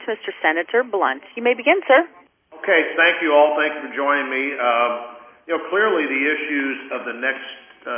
Mr. Senator Blunt. You may begin, sir. Okay, thank you all. Thank you for joining me. Clearly the issues of the next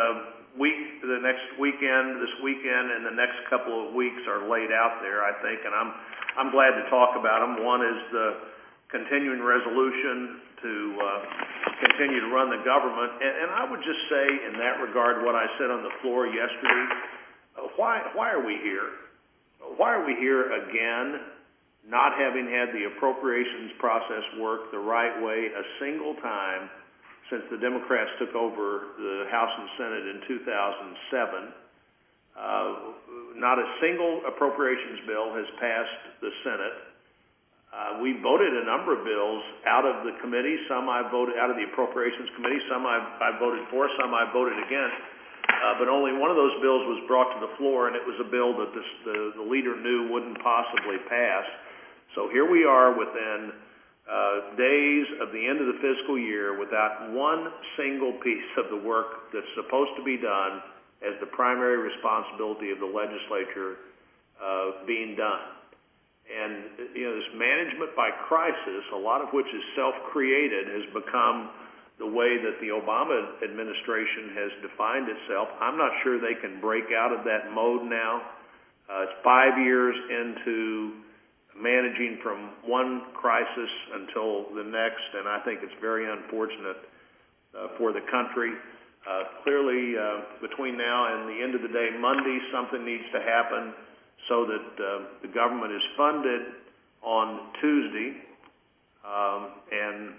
this weekend, and the next couple of weeks are laid out there, I think, and I'm glad to talk about them. One is the continuing resolution to continue to run the government, and I would just say in that regard what I said on the floor yesterday. Why are we here? Why are we here again, not having had the appropriations process work the right way a single time since the Democrats took over the House and Senate in 2007? Not a single appropriations bill has passed the Senate. We voted a number of bills out of the committee. Some I voted out of the Appropriations Committee. Some I voted for. Some I voted against. But only one of those bills was brought to the floor, and it was a bill that the leader knew wouldn't possibly pass. So here we are within days of the end of the fiscal year without one single piece of the work that's supposed to be done as the primary responsibility of the legislature being done. And, this management by crisis, a lot of which is self-created, has become the way that the Obama administration has defined itself. I'm not sure they can break out of that mode now. It's 5 years into managing from one crisis until the next, and I think it's very unfortunate for the country. Clearly, between now and the end of the day, Monday, something needs to happen so that the government is funded on Tuesday, and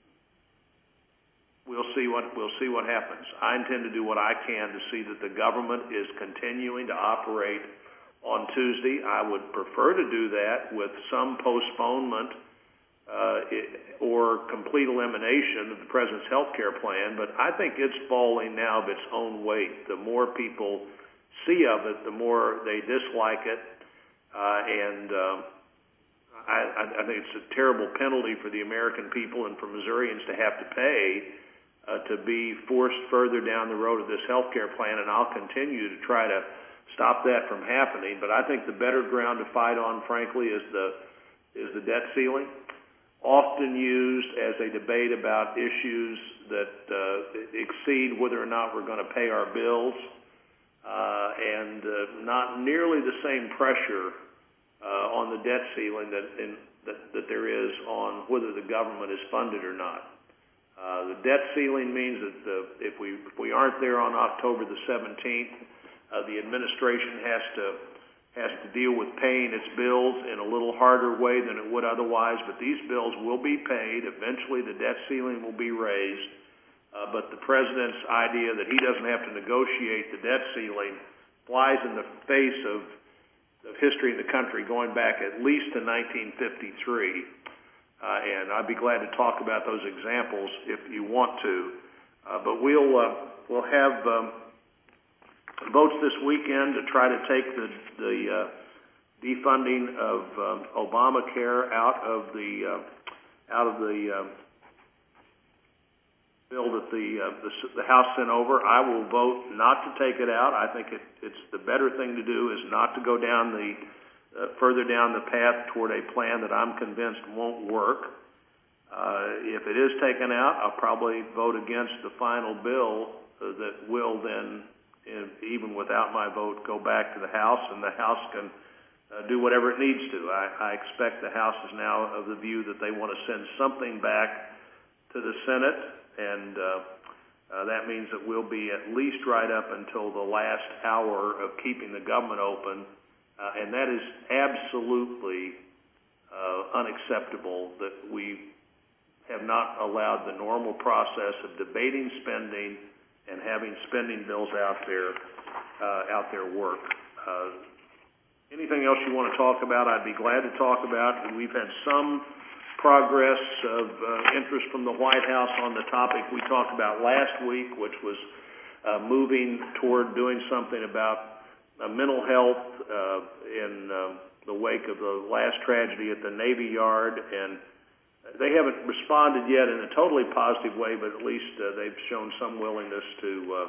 we'll see what happens. I intend to do what I can to see that the government is continuing to operate on Tuesday. I would prefer to do that with some postponement or complete elimination of the President's health care plan, but I think it's falling now of its own weight. The more people see of it, the more they dislike it, and I think it's a terrible penalty for the American people and for Missourians to have to pay to be forced further down the road of this health care plan, and I'll continue to try to stop that from happening. But I think the better ground to fight on, frankly, is the debt ceiling, often used as a debate about issues that exceed whether or not we're going to pay our bills, and not nearly the same pressure on the debt ceiling that there is on whether the government is funded or not. The debt ceiling means that if we aren't there on October the 17th, the administration has to deal with paying its bills in a little harder way than it would otherwise. But these bills will be paid. Eventually, the debt ceiling will be raised. But the president's idea that he doesn't have to negotiate the debt ceiling flies in the face of history in the country going back at least to 1953. And I'd be glad to talk about those examples if you want to. But we'll have votes this weekend to try to take the defunding of Obamacare out of the bill that the House sent over. I will vote not to take it out. I think it's the better thing to do is not to go down further down the path toward a plan that I'm convinced won't work. If it is taken out, I'll probably vote against the final bill that will then, even without my vote, go back to the House, and the House can do whatever it needs to. I expect the House is now of the view that they want to send something back to the Senate, and that means that we'll be at least right up until the last hour of keeping the government open, and that is absolutely unacceptable that we have not allowed the normal process of debating spending and having spending bills out there work. Anything else you want to talk about, I'd be glad to talk about. We've had some progress of interest from the White House on the topic we talked about last week, which was moving toward doing something about mental health in the wake of the last tragedy at the Navy Yard, and they haven't responded yet in a totally positive way, but at least they've shown some willingness to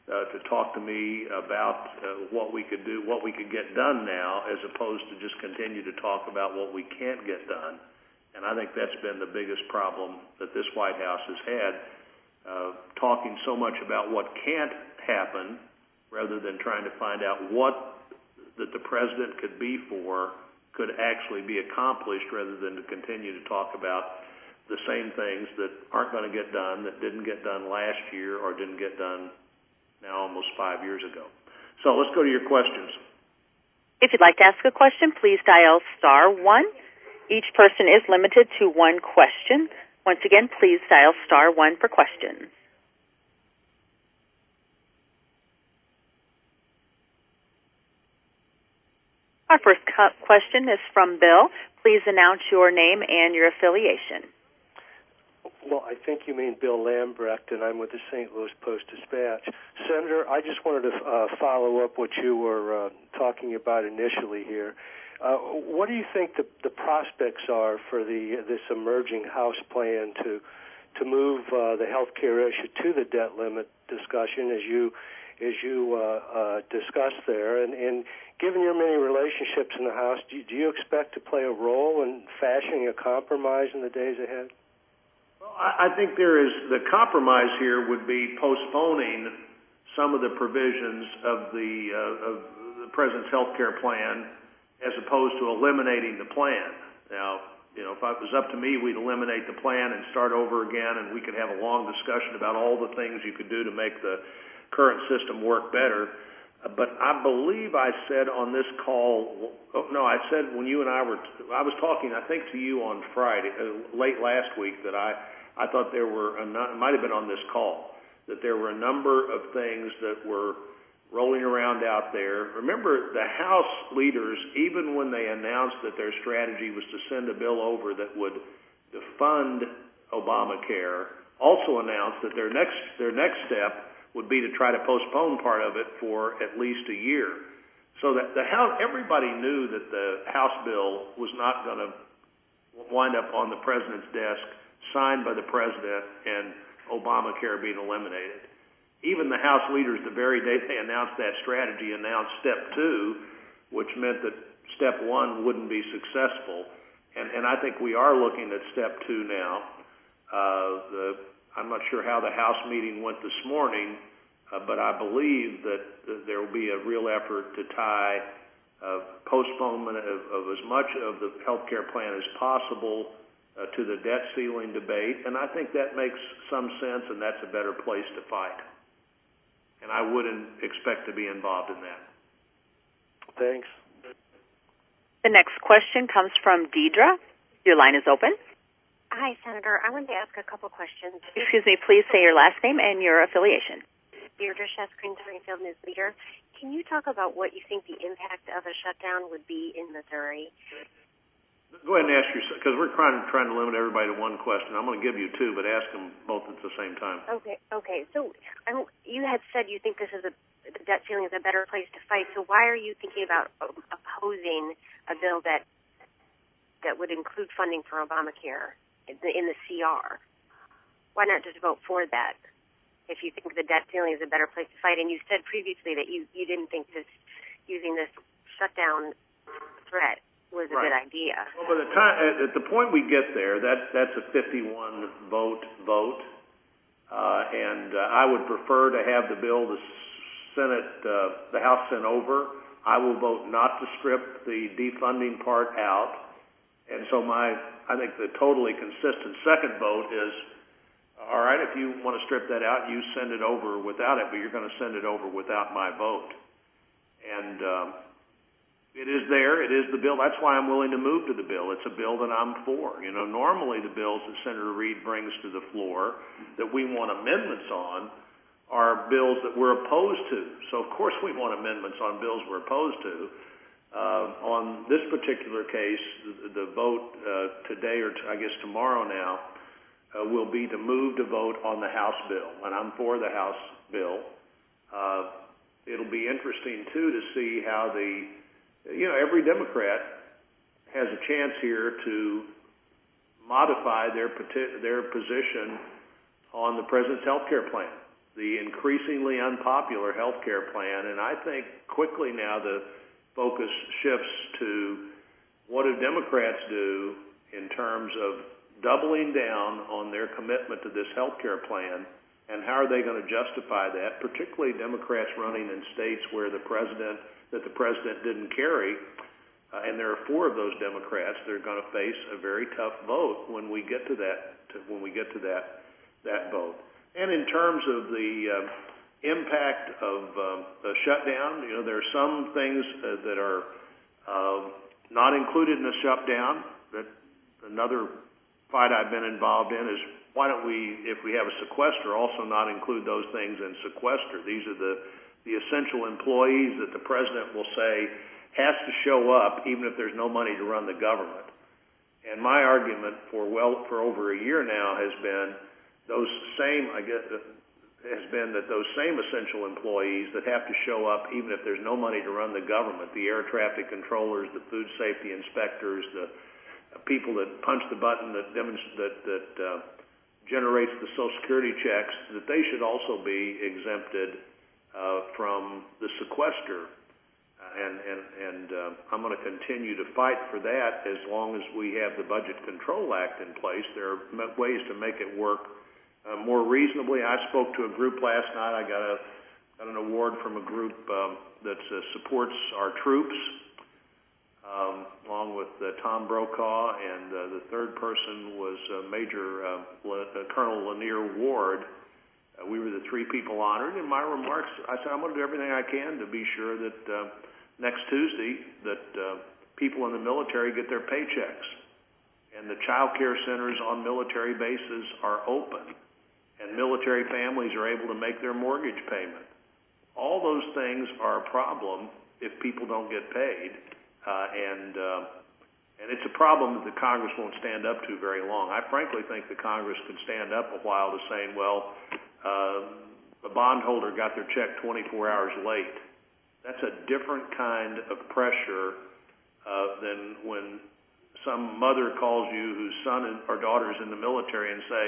to talk to me about what we could do, what we could get done now, as opposed to just continue to talk about what we can't get done. And I think that's been the biggest problem that this White House has had, talking so much about what can't happen rather than trying to find out what that the president could be for could actually be accomplished, rather than to continue to talk about the same things that aren't going to get done, that didn't get done last year or didn't get done now almost 5 years ago. So let's go to your questions. If you'd like to ask a question, please dial *1. Each person is limited to one question. Once again, please dial *1 for questions. Our first question is from Bill. Please announce your name and your affiliation. Well, I think you mean Bill Lambrecht, and I'm with the St. Louis Post-Dispatch. Senator, I just wanted to follow up what you were talking about initially here. What do you think the prospects are for this emerging House plan to move the health care issue to the debt limit discussion, as you discussed there? And given your many relationships in the House, do you expect to play a role in fashioning a compromise in the days ahead? Well, I think the compromise here would be postponing some of the provisions of the President's health care plan, as opposed to eliminating the plan. Now, if it was up to me, we'd eliminate the plan and start over again, and we could have a long discussion about all the things you could do to make the current system work better. But I believe I said on this call, I said when you and I was talking, I think to you on Friday, late last week, that I thought there were, it might have been on this call, that there were a number of things that were rolling around out there. Remember, the House leaders, even when they announced that their strategy was to send a bill over that would defund Obamacare, also announced that their next step would be to try to postpone part of it for at least a year. So that the House, everybody knew that the House bill was not going to wind up on the president's desk, signed by the president, and Obamacare being eliminated. Even the House leaders, the very day they announced that strategy, announced Step 2, which meant that Step 1 wouldn't be successful. And I think we are looking at Step 2 now. I'm not sure how the House meeting went this morning, but I believe that there will be a real effort to tie postponement of as much of the health care plan as possible to the debt ceiling debate, and I think that makes some sense, and that's a better place to fight. And I wouldn't expect to be involved in that. Thanks. The next question comes from Deidre. Your line is open. Hi, Senator. I wanted to ask a couple questions. Excuse me, please say your last name and your affiliation. Deirdre Sheskrin, Springfield News Leader. Can you talk about what you think the impact of a shutdown would be in Missouri? Go ahead and ask yourself, because we're trying to limit everybody to one question. I'm going to give you two, but ask them both at the same time. Okay. So you had said you think the debt ceiling is a better place to fight. So why are you thinking about opposing a bill that would include funding for Obamacare in the CR? Why not just vote for that if you think the debt ceiling is a better place to fight? And you said previously that you didn't think using this shutdown threat was a good idea. Well, by the time, at the point we get there, that's a 51 vote, and I would prefer to have the bill, the House sent over. I will vote not to strip the defunding part out, and so I think the totally consistent second vote is, all right, if you want to strip that out, you send it over without it, but you're going to send it over without my vote. And it is there. It is the bill. That's why I'm willing to move to the bill. It's a bill that I'm for. Normally the bills that Senator Reid brings to the floor that we want amendments on are bills that we're opposed to. So, of course, we want amendments on bills we're opposed to. On this particular case, the vote today, or I guess tomorrow now, will be to move to vote on the House bill, and I'm for the House bill. It'll be interesting, too, to see how every Democrat has a chance here to modify their position on the president's health care plan. the increasingly unpopular health care plan, and I think quickly now the focus shifts to what do Democrats do in terms of doubling down on their commitment to this health care plan, and how are they going to justify that, particularly Democrats running in states where the president didn't carry, and there are 4 of those Democrats that are going to face a very tough vote when we get to that vote. And in terms of the impact of the shutdown, there are some things that are not included in the shutdown. That another fight I've been involved in is, why don't we, if we have a sequester, also not include those things in sequester? These are the essential employees that the president will say has to show up even if there's no money to run the government. And my argument for over a year now has been those same essential employees that have to show up even if there's no money to run the government, the air traffic controllers, the food safety inspectors, the people that punch the button that generates the Social Security checks, that they should also be exempted from the sequester. And I'm going to continue to fight for that as long as we have the Budget Control Act in place. There are ways to make it work more reasonably. I spoke to a group last night. I got an award from a group that supports our troops, along with Tom Brokaw, and the third person was Colonel Lanier Ward. We were the 3 people honored. In my remarks, I said I'm going to do everything I can to be sure that next Tuesday that people in the military get their paychecks, and the child care centers on military bases are open, and military families are able to make their mortgage payment. All those things are a problem if people don't get paid, and it's a problem that the Congress won't stand up to very long. I frankly think the Congress could stand up a while to saying, well, the bondholder got their check 24 hours late. That's a different kind of pressure than when some mother calls you whose son or daughter is in the military and say,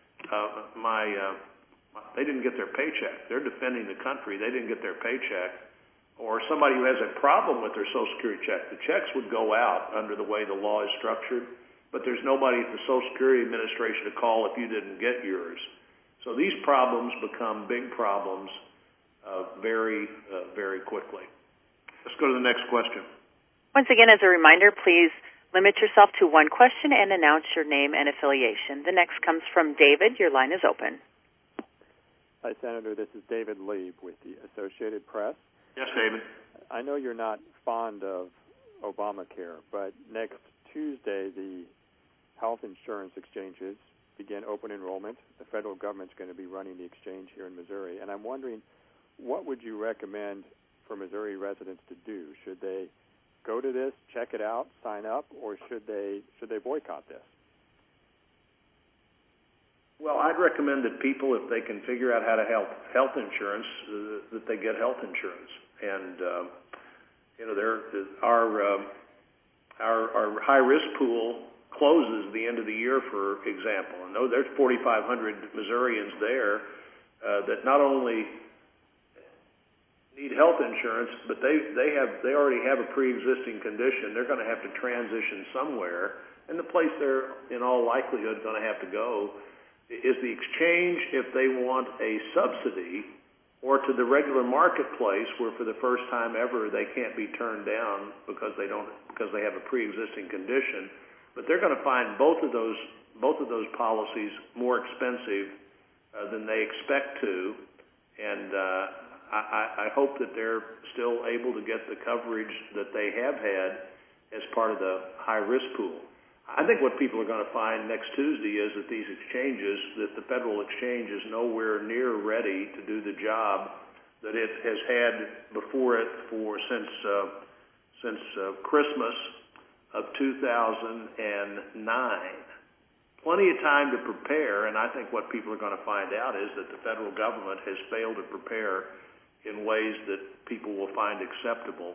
they didn't get their paycheck. They're defending the country. They didn't get their paycheck. Or somebody who has a problem with their Social Security check. The checks would go out under the way the law is structured, but there's nobody at the Social Security Administration to call if you didn't get yours. So these problems become big problems very quickly. Let's go to the next question. Once again, as a reminder, please limit yourself to one question and announce your name and affiliation. The next comes from David. Your line is open. Hi, Senator. This is David Lieb with the Associated Press. Yes, David. I know you're not fond of Obamacare, but next Tuesday the health insurance exchanges begin open enrollment. The federal government's going to be running the exchange here in Missouri, and I'm wondering, what would you recommend for Missouri residents to do? Should they go to this, check it out, sign up, or should they boycott this? Well, I'd recommend that people, if they can figure out how to have health insurance, that they get health insurance. And our high risk pool closes the end of the year, for example. And there's 4,500 Missourians there that not only need health insurance, but they already have a pre-existing condition. They're going to have to transition somewhere, and the place they're in all likelihood going to have to go is the exchange if they want a subsidy, or to the regular marketplace where for the first time ever they can't be turned down because they have a pre-existing condition. But they're going to find both of those policies more expensive than they expect to, and I hope that they're still able to get the coverage that they have had as part of the high-risk pool. I think what people are going to find next Tuesday is that these exchanges, that the federal exchange is nowhere near ready to do the job that it has had before it since Christmas of 2009. Plenty of time to prepare, and I think what people are going to find out is that the federal government has failed to prepare in ways that people will find acceptable.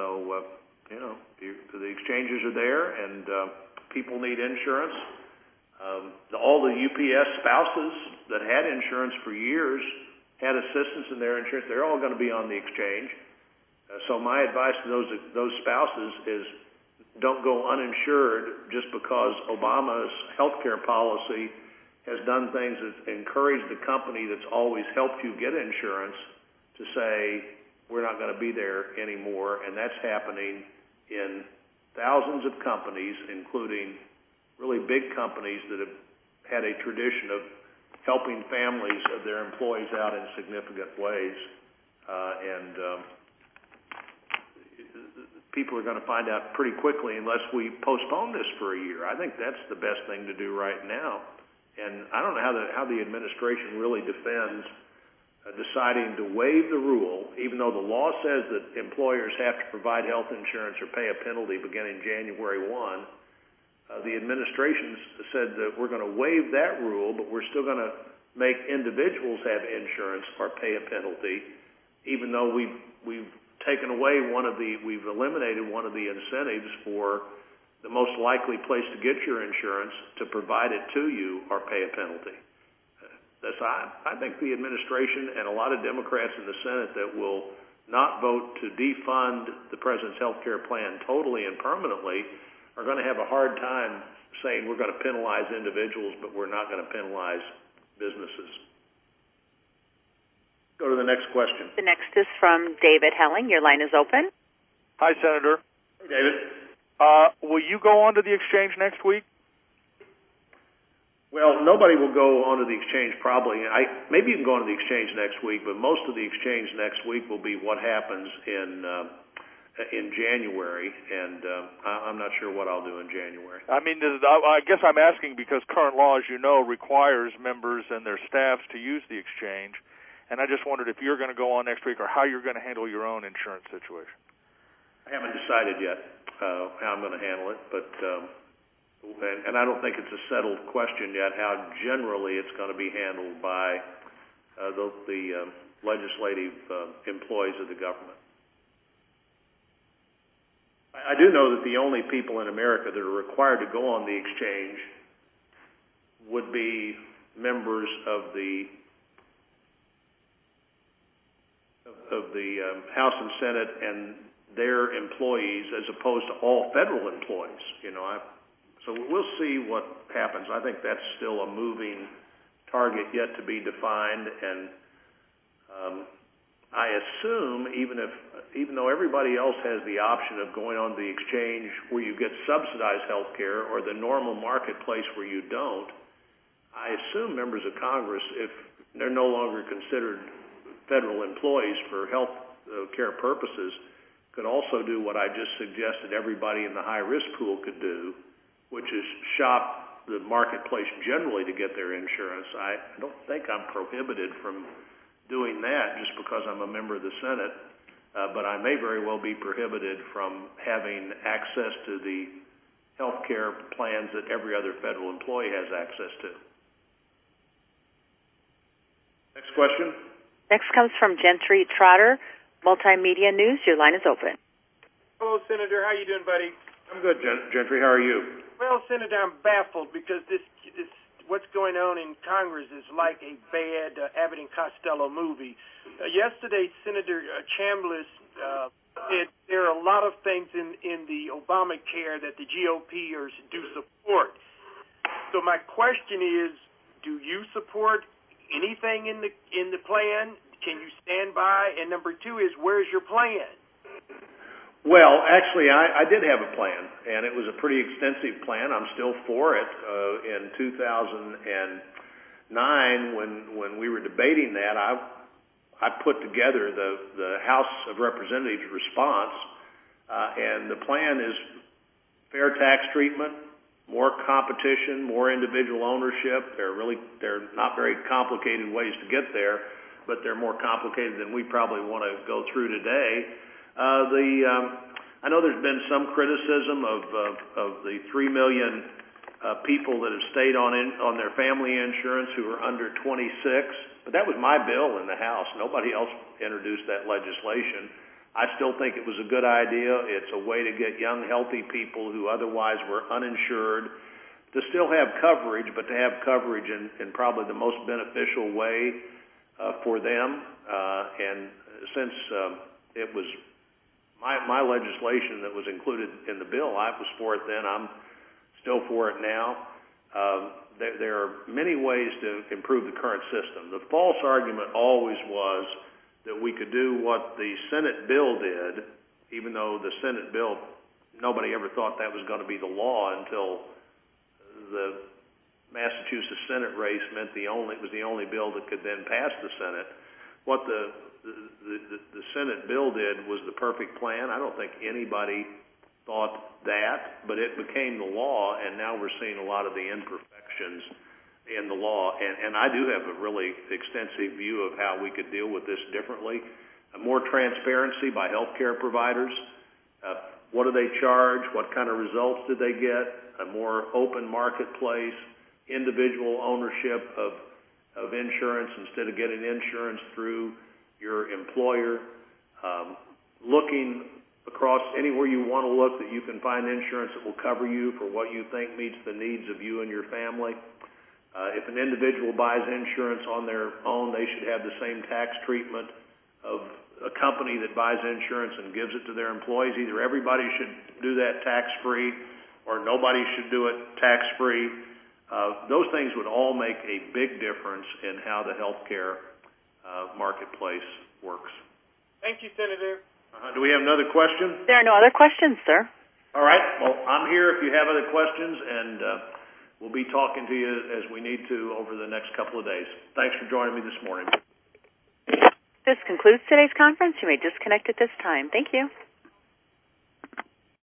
The exchanges are there, and people need insurance. All the UPS spouses that had insurance for years had assistance in their insurance. They're all going to be on the exchange. So my advice to those spouses is don't go uninsured just because Obama's health care policy has done things that encourage the company that's always helped you get insurance to say, we're not going to be there anymore. And that's happening in thousands of companies, including really big companies that have had a tradition of helping families of their employees out in significant ways. People are going to find out pretty quickly unless we postpone this for a year. I think that's the best thing to do right now. And I don't know how the administration really defends deciding to waive the rule, even though the law says that employers have to provide health insurance or pay a penalty beginning January 1. The administration said that we're going to waive that rule, but we're still going to make individuals have insurance or pay a penalty, even though we've taken away we've eliminated one of the incentives for the most likely place to get your insurance to provide it to you or pay a penalty. I think the administration and a lot of Democrats in the Senate that will not vote to defund the president's health care plan totally and permanently are going to have a hard time saying we're going to penalize individuals, but we're not going to penalize businesses. Go to the next question. The next is from David Helling. Your line is open. Hi, Senator. Hey, David. Will you go onto the exchange next week? Well, nobody will go onto the exchange probably. Maybe you can go onto the exchange next week, but most of the exchange next week will be what happens in January, and I'm not sure what I'll do in January. I mean, I guess I'm asking because current law, as you know, requires members and their staffs to use the exchange. And I just wondered if you're going to go on next week or how you're going to handle your own insurance situation. I haven't decided yet how I'm going to handle it, but and I don't think it's a settled question yet how generally it's going to be handled by the legislative employees of the government. I do know that the only people in America that are required to go on the exchange would be members of the House and Senate and their employees, as opposed to all federal employees. So we'll see what happens. I think that's still a moving target yet to be defined, and I assume even though everybody else has the option of going on the exchange where you get subsidized health care or the normal marketplace where you don't, I assume members of Congress, if they're no longer considered federal employees for health care purposes, could also do what I just suggested everybody in the high-risk pool could do, which is shop the marketplace generally to get their insurance. I don't think I'm prohibited from doing that just because I'm a member of the Senate, but I may very well be prohibited from having access to the health care plans that every other federal employee has access to. Next question. Next comes from Gentry Trotter, Multimedia News. Your line is open. Hello, Senator. How you doing, buddy? I'm good, Gentry. How are you? Well, Senator, I'm baffled because this what's going on in Congress is like a bad Abbott and Costello movie. Yesterday, Senator Chambliss said there are a lot of things in the Obamacare that the GOPers do support. So my question is, do you support anything in the plan? Can you stand by? And number two is, where's your plan? Well, actually, I did have a plan, and it was a pretty extensive plan. I'm still for it. In 2009, when we were debating that, I put together the House of Representatives response, and the plan is fair tax treatment, more competition, more individual ownership. They're not very complicated ways to get there, but they're more complicated than we probably want to go through today. I know there's been some criticism of the 3 million people that have stayed on their family insurance who are under 26, but that was my bill in the House. Nobody else introduced that legislation. I still think it was a good idea. It's a way to get young, healthy people who otherwise were uninsured to still have coverage, but to have coverage in probably the most beneficial way for them. And since it was my legislation that was included in the bill, I was for it then. I'm still for it now. There are many ways to improve the current system. The false argument always was that we could do what the Senate bill did, even though the Senate bill, nobody ever thought that was going to be the law until the Massachusetts Senate race meant it was the only bill that could then pass the Senate. What the Senate bill did was the perfect plan. I don't think anybody thought that, but it became the law, and now we're seeing a lot of the imperfections in the law. And I do have a really extensive view of how we could deal with this differently. More transparency by healthcare providers. What do they charge? What kind of results did they get? A more open marketplace, individual ownership of insurance instead of getting insurance through your employer. Looking across anywhere you want to look that you can find insurance that will cover you for what you think meets the needs of you and your family. If an individual buys insurance on their own, they should have the same tax treatment of a company that buys insurance and gives it to their employees. Either everybody should do that tax-free or nobody should do it tax-free. Those things would all make a big difference in how the healthcare marketplace works. Thank you, Senator. Do we have another question? There are no other questions, sir. All right. Well, I'm here if you have other questions, and we'll be talking to you as we need to over the next couple of days. Thanks for joining me this morning. This concludes today's conference. You may disconnect at this time. Thank you.